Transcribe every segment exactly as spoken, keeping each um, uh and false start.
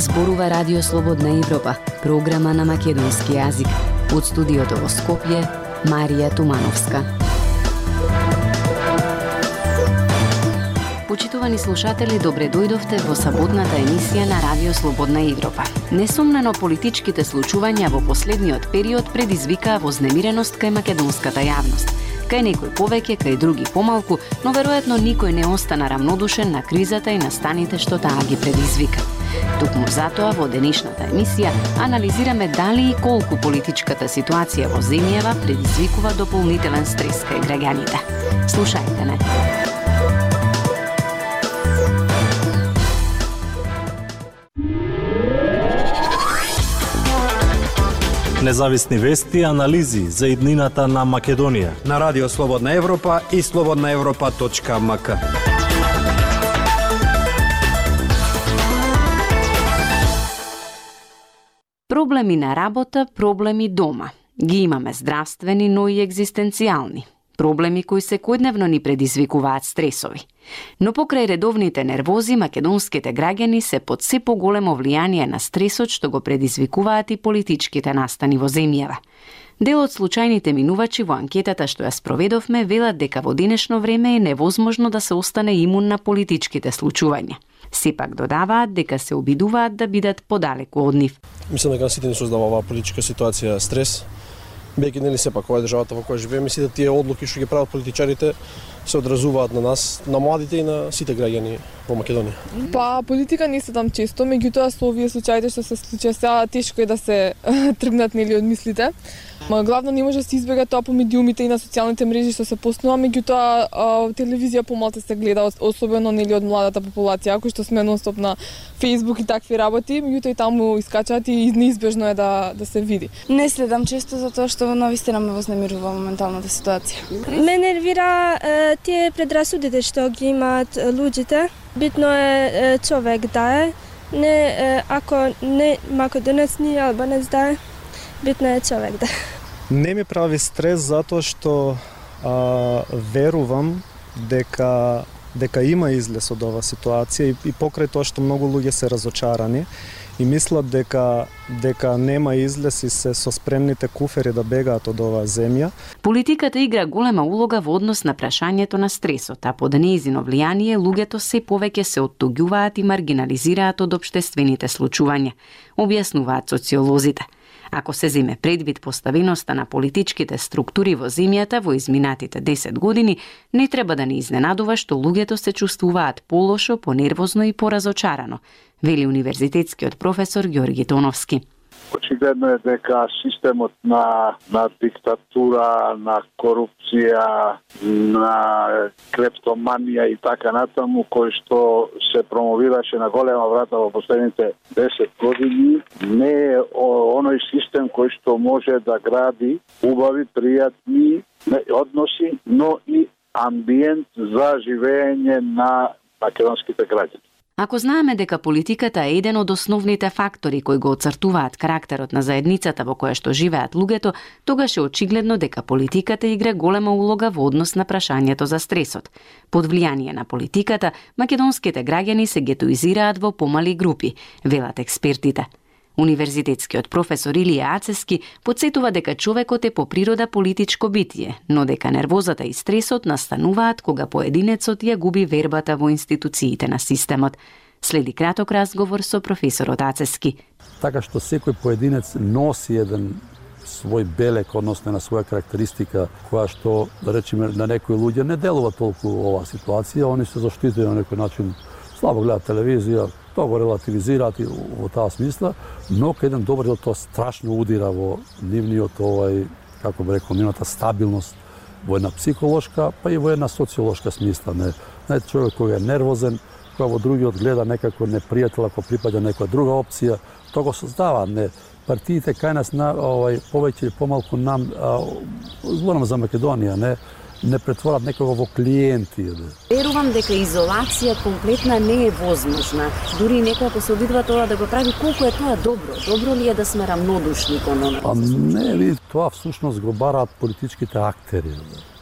зборува Радио Слободна Европа, програма на македонски јазик. Од студиото во Скопје, Марија Тумановска. Почитувани слушатели, добре дојдовте во саботната емисија на Радио Слободна Европа. Несумнено политичките случувања во последниот период предизвикаа вознемиреност кај македонската јавност. Кај некој повеќе, кај други помалку, но веројатно никој не остана рамнодушен на кризата и настаните што таа ги предизвика. Токму затоа во денешната емисија анализираме дали и колку политичката ситуација во земјава предизвикува дополнителен стрес кај граѓаните. Слушајте не. Независни вести и анализи за иднината на Македонија на Радио Слободна Европа и слободна европа точка ем ка. Проблеми на работа, проблеми дома. Ги имаме здравствени, но и екзистенцијални. Проблеми кои секојдневно ни предизвикуваат стресови. Но покрај редовните нервози, македонските граѓани се под се поголемо влијание на стресот што го предизвикуваат и политичките настани во земјава. Дел од случајните минувачи во анкетата што ја спроведовме велат дека во денешно време е невозможно да се остане имун на политичките случувања. Сепак додаваат дека се обидуваат да бидат подалеку од нив. Мислам дека сите ни создава оваа политичка ситуација стрес. Бејќи нели сепак ова е државата во која живееме, сите тие одлуки што ги прават политичарите се одразуваат на нас, на младите и на сите граѓани во Македонија. Па политика не се там често, меѓутоа со овие случаите што се случија сега тешко е да се тргнат нели од мислите. Ма главно не може да се избега тоа по медиумите и на социјалните мрежи што се постнува, меѓутоа телевизија помалку се гледа, особено нели од младата популација, кои што сме нонстоп на Facebook и такви работи, меѓутоа и таму искачаат и неизбежно е да да се види. Не следам често затоа што навистина ме вознемирува моменталната ситуација. Ме нервира е, тие предрасудите што ги имаат луѓето. Битно е, е човек да е, не е, ако не македонец ни албанец да е, битно е човек да е. Не ми прави стрес затоа што а, верувам дека дека има излез од оваа ситуација и, и покрај тоа што многу луѓе се разочарани и мислат дека дека нема излез и се со спремните куфери да бегаат од оваа земја. Политиката игра голема улога во однос на прашањето на стресот, а под нејзино влијание луѓето се повеќе се оттуѓуваат и маргинализираат од општествените случувања, објаснуваат социолозите. Ако се земе предвид поставеноста на политичките структури во земјата во изминатите десет години, не треба да ни изненадува што луѓето се чувствуваат полошо, понервозно и поразочарано, вели универзитетскиот професор Ѓорги Тоновски. Очигледно е дека системот на, на диктатура, на корупција, на клептоманија и така натаму, кој што се промовираше на голема врата во последните десет години, не е оној систем кој што може да гради убави, пријатни односи, но и амбиент за живење на македонските граѓани. Ако знаеме дека политиката е еден од основните фактори кои го оцртуваат карактерот на заедницата во која што живеат луѓето, тогаш е очигледно дека политиката игра голема улога во однос на прашањето за стресот. Под влијание на политиката, македонските граѓани се гетоизираат во помали групи, велат експертите. Универзитетскиот професор Илија Ацески потсетува дека човекот е по природа политичко битие, но дека нервозата и стресот настануваат кога поединецот ја губи вербата во институциите на системот. Следи краток разговор со професорот Ацески. Така што секој поединец носи еден свој белек, односно на своја карактеристика, која што, да речеме, на некои луѓе не делува толку оваа ситуација, они се заштитени на некој начин, слабо гледаат телевизија, тоа го релативизираат и во таа смисла, но кај еден добар дел тоа страшно удира во нивниот овај, како би рекол, нивната стабилност во една психолошка, па и во една социолошка смисла. Не, не човек кој е нервозен, кој во другиот гледа некако непријател ако припаѓа некоја друга опција, тоа го создава. Не, партиите кај нас на овај повеќе или помалку нам, зборам за Македонија, не не претворат некого во клиенти. Верувам дека изолација комплетна не е возможна. Дури некој ако се обидува тоа да го прави, колку е тоа добро? Добро ли е да сме рамнодушни кон оној? А не, ви, тоа всушност го бараат политичките актери,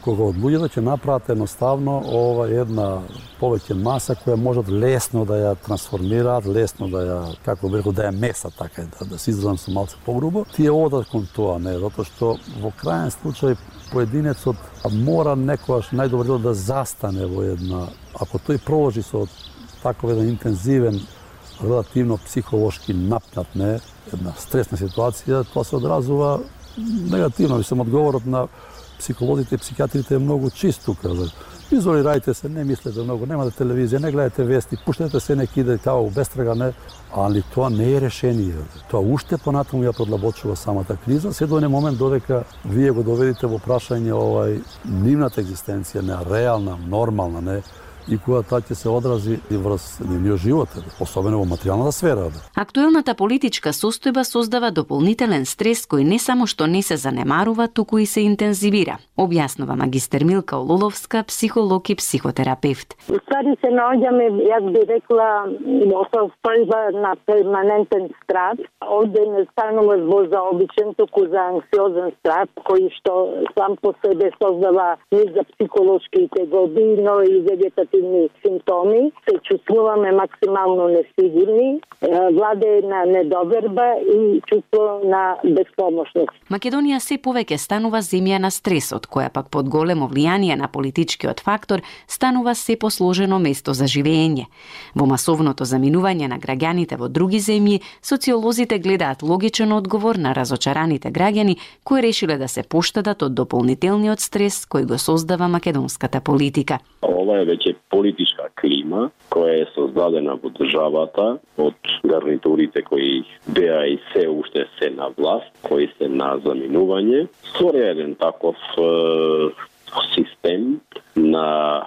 кога од луѓето ќе направат едноставно ова една повеќе маса која можат лесно да ја трансформираат, лесно да ја, како би рекол, да ја месат, така да, да се изразам со малце погрубо. Тие одат кон тоа, не, затоа што во крајен случај поединецот мора некогаш најдобро да застане во една, ако тој проложи со таков еден интензивен, релативно психолошки напнат, не, една стресна ситуација, тоа се одразува негативно. Мислам, одговорот на психолозите и психијатрите е многу чист тука. Изолирајте се, не мислете многу, немате телевизија, не гледате вести, пуштете се неки иде као бестрага, не, али тоа не е решение. Тоа уште понатаму ја продлабочува самата криза, се до еден момент додека вие го доведите во прашање овај нивната екзистенција, не реална, нормална, не, и кога таа ќе се одрази и врз нивниот живот, особено во материјалната сфера. Актуелната политичка состојба создава дополнителен стрес кој не само што не се занемарува, туку и се интензивира, објаснува магистер Милка Ололовска, психолог и психотерапевт. Устари се наоѓаме, јас би рекла, во состојба на перманентен страх. Овде не станува збор за обичен, туку за анксиозен страх, кој што сам по себе создава низ за психолошки тегоби, но и вегетативни симптоми, се чувствуваме максимално несигурни, владе на недоверба и чувство на беспомошност. Македонија се повеќе станува земја на стресот, која пак под големо влијание на политичкиот фактор станува се посложено место за живење. Во масовното заминување на граѓаните во други земји, социолозите гледаат логичен одговор на разочараните граѓани кои решиле да се поштедат од дополнителниот стрес кој го создава македонската политика. Ова е веќе политичка клима која е создадена во државата од гарнитурите кои беа и се уште се на власт, кои се на заминување. Со еден таков е, систем на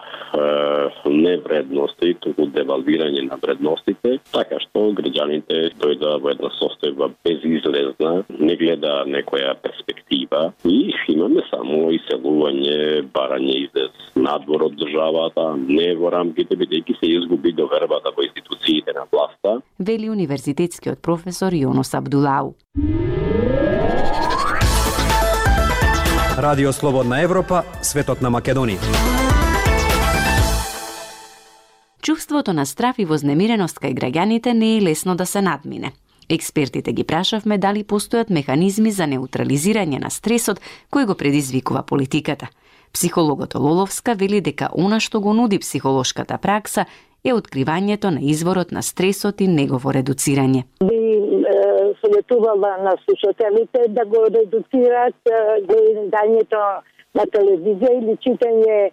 е, невредности, туку девалвирање на вредностите, така што граѓаните дојдоа во една состојба безизлезна, не гледа некоја перспектива и имаме само иселување, барање излез надвор од државата, не во рамките, бидејќи се изгуби довербата во институциите на власта. Вели универзитетскиот професор Јонос Абдулау. Радио Слободна Европа, светот на Македонија. Чувството на страф и вознемиреност кај граѓаните не е лесно да се надмине. Експертите ги прашавме дали постојат механизми за неутрализирање на стресот кој го предизвикува политиката. Психологот Ололовска вели дека она што го нуди психолошката пракса е откривањето на изворот на стресот и негово редуцирање. Би е, советувала на слушателите да го редуцираат гледањето на телевизија или читање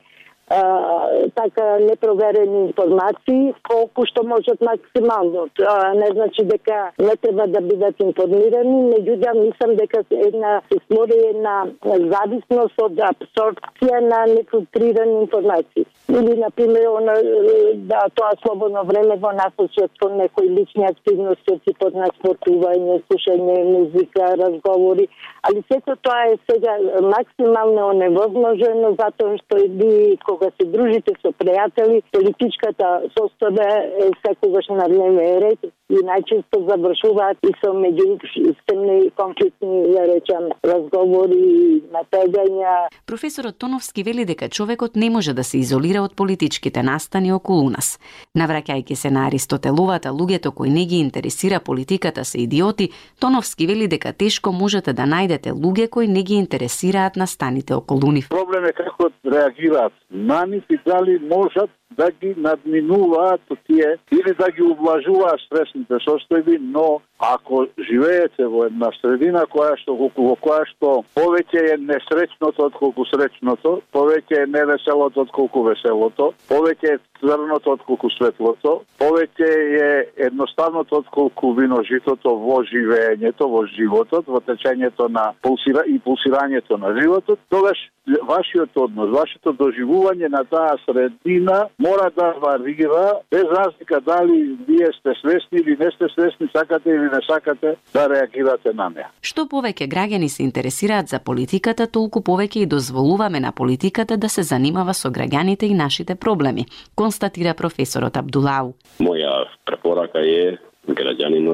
Uh, така непроверени информации колку што можат максимално. Uh, не значи дека не треба да бидат информирани, меѓутоа мислам дека една се створи една зависност од абсорбција на нефилтрирани информации. Или, например, она, да, тоа слободно време го насочат кон некои лични активности, типот на спортување, слушање музика, разговори, али сето тоа е сега максимално невозможно, затоа што и би кога се дружите со пријатели, политичката состојба е секогаш на дневен ред и најчесто завршуваат и со меѓусистемни конфликтни, да речам, разговори, напегања. Професорот Тоновски вели дека човекот не може да се изолира од политичките настани околу нас. Навраќајќи се на Аристотеловата, луѓето кои не ги интересира политиката се идиоти, Тоновски вели дека тешко можете да најдете луѓе кои не ги интересираат настаните околу нив. Проблем е како реагираат на нив и дали можат да ги надминуваат тие или да ги ублажуваат стресните состојби, но ако живеете во една средина која што во која што повеќе е несреќното отколку среќното, повеќе е невеселото отколку веселото, повеќе е црното отколку светлото, повеќе е едноставното отколку виножитото во живеењето, во животот, во течењето на пулсира и пулсирањето на животот, тогаш вашиот однос, вашето доживување на таа средина мора да варира, без разлика дали вие сте свесни или не сте свесни, сакате или не сакате да реагирате на неа. Што повеќе граѓани се интересираат за политиката, толку повеќе и дозволуваме на политиката да се занимава со граѓаните и нашите проблеми, констатира професорот Абдулау. Моја препорака е граѓанинот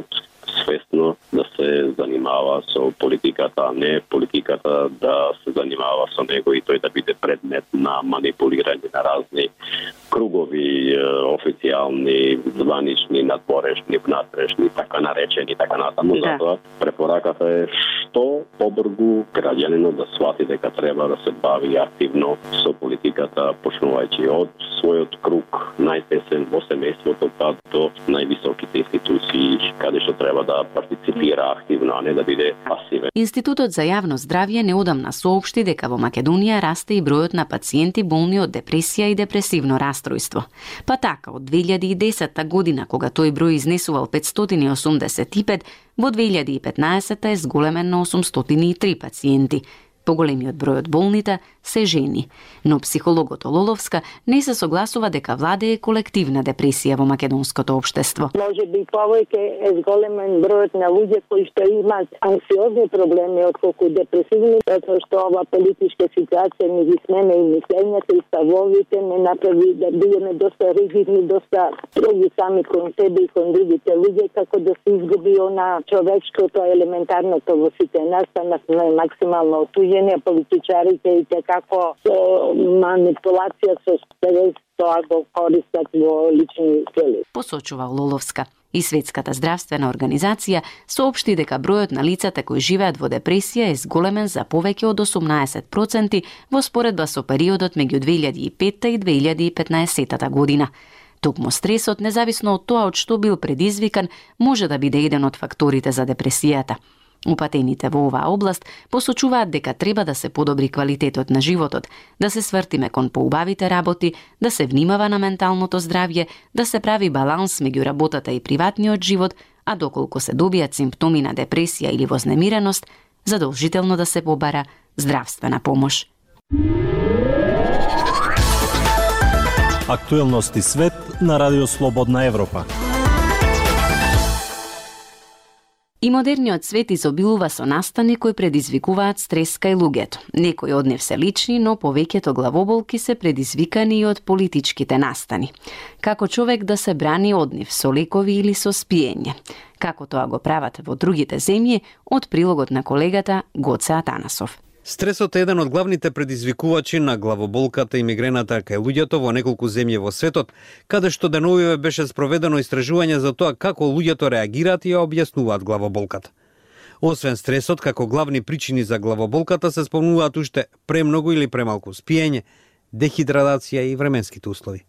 свесно да се занимава со политиката, а не политиката да се занимава со него и тој да биде предмет на манипулирање на разни кругови, официјални, званични, надворешни, внатрешни, така наречени, така натаму. Да. Затоа препораката е што побргу граѓанинот да свати дека треба да се бави активно со политиката, почнувајќи од својот круг, најтесен во семејството, па до највисоките институции, каде што треба да партиципира активно, а не да биде пасивен. Институтот за јавно здравје неодамна соопшти дека во Македонија расте и бројот на пациенти болни од депресија и депресивно растројство. Па така, од две илјади и десета година, кога тој број изнесувал петстотини и осумдесет и пет, во две илјади и петнаесета е зголемен на осумстотини и три пациенти. Поголемиот број од болните се жени, но психологот Лоловска не се согласува дека владее колективна депресија во македонското општество. Може би повеќе е зголемен бројот на луѓе кои што имаат анксиозни проблеми отколку депресивни, затоа што ова политичка ситуација ни ги смена и мислењата и ставовите, не направи да бидеме доста ригидни, доста строги сами кон себе и кон другите луѓе, како да се изгуби она човечкото, елементарното во сите нас, станавме максимално отуѓени, политичарите и како со манипулација со стрес, тоа го користат во лични цели. Посочува Лоловска. И Светската здравствена организација соопшти дека бројот на лицата кои живеат во депресија е зголемен за повеќе од осумнаесет проценти во споредба со периодот меѓу две илјади и петта и две илјади и петнаесетата година. Токму стресот, независно од тоа од што бил предизвикан, може да биде еден од факторите за депресијата. Упатените во оваа област посочуваат дека треба да се подобри квалитетот на животот, да се свртиме кон поубавите работи, да се внимава на менталното здравје, да се прави баланс меѓу работата и приватниот живот, а доколку се добијат симптоми на депресија или вознемиреност, задолжително да се побара здравствена помош. Актуелности свет на Радио Слободна Европа. И модерниот свет изобилува со настани кои предизвикуваат стрес кај луѓето. Некои од нив се лични, но повеќето главоболки се предизвикани и од политичките настани. Како човек да се брани од нив, со лекови или со спиење? Како тоа го прават во другите земји, од прилогот на колегата Гоце Атанасов. Стресот е еден од главните предизвикувачи на главоболката и мигрената кај луѓето во неколку земји во светот, каде што деновиве беше спроведено истражување за тоа како луѓето реагираат и ја објаснуваат главоболката. Освен стресот, како главни причини за главоболката се спомнуваат уште премногу или премалку спиење, дехидратација и временските услови.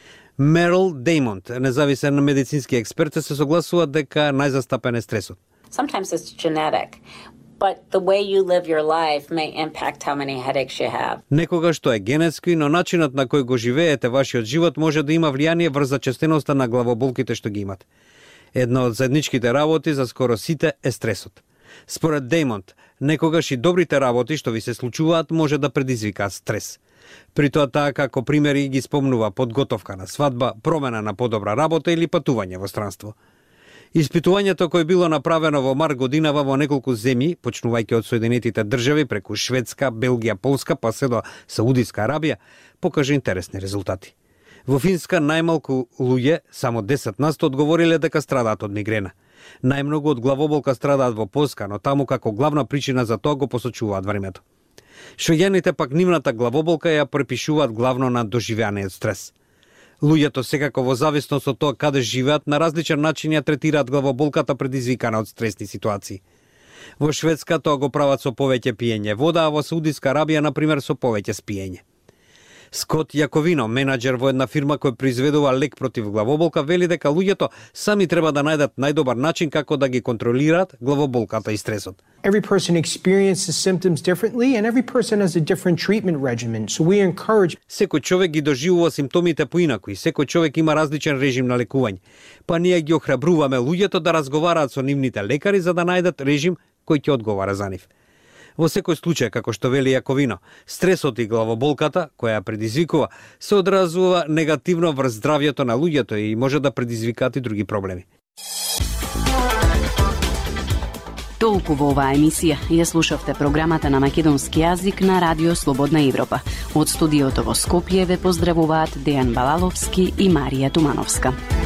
Мерил Деймонд, независен медицински експерт, се согласува дека најзастапен е стресот. Sometimes it's genetic. But the way you live your life may impact how many headaches you have. Некогаш тоа е генетски, но начинот на кој го живеете вашиот живот може да има влијание врз зачестеноста на главоболките што ги имате. Една од заедничките работи за скоро сите е стресот. Според Деймонд, некогаш и добрите работи што ви се случуваат може да предизвикаат стрес. При тоа таа како примери ги спомнува подготовка на свадба, промена на подобра работа или патување во странство. Испитувањето кое било направено во март годинава во неколку земји, почнувајќи од Соединетите држави преку Шведска, Белгија, Полска, па се до Саудиска Арабија, покажа интересни резултати. Во Финска најмалку луѓе, само десет на сто одговориле дека страдаат од мигрена. Најмногу од главоболка страдаат во Полска, но таму како главна причина за тоа го посочуваат времето. Швеѓаните пак нивната главоболка ја препишуваат главно на доживеаниот стрес. Луѓето секако во зависност од тоа каде живеат на различен начин ја третираат главоболката предизвикана од стресни ситуации. Во Шведска тоа го прават со повеќе пиење вода, а во Саудиска Арабија на пример со повеќе спиење. Скот Јаковино, менаџер во една фирма која произведува лек против главоболка, вели дека луѓето сами треба да најдат најдобар начин како да ги контролираат главоболката и стресот. Every person experiences symptoms differently and every person has a different treatment regimen. So we encourage Секој човек ги доживува симптомите поинаку и секој човек има различен режим на лекување. Па ние ги охрабруваме луѓето да разговараат со нивните лекари за да најдат режим кој ќе одговара за нив. Во секој случај, како што вели Јаковино, стресот и главоболката, која предизвикува, се одразува негативно врз здравјето на луѓето и може да предизвикаат и други проблеми. Толку во оваа емисија. Ја слушавте програмата на македонски јазик на Радио Слободна Европа. Од студиото во Скопје ве поздравуваат Дејан Балаловски и Марија Тумановска.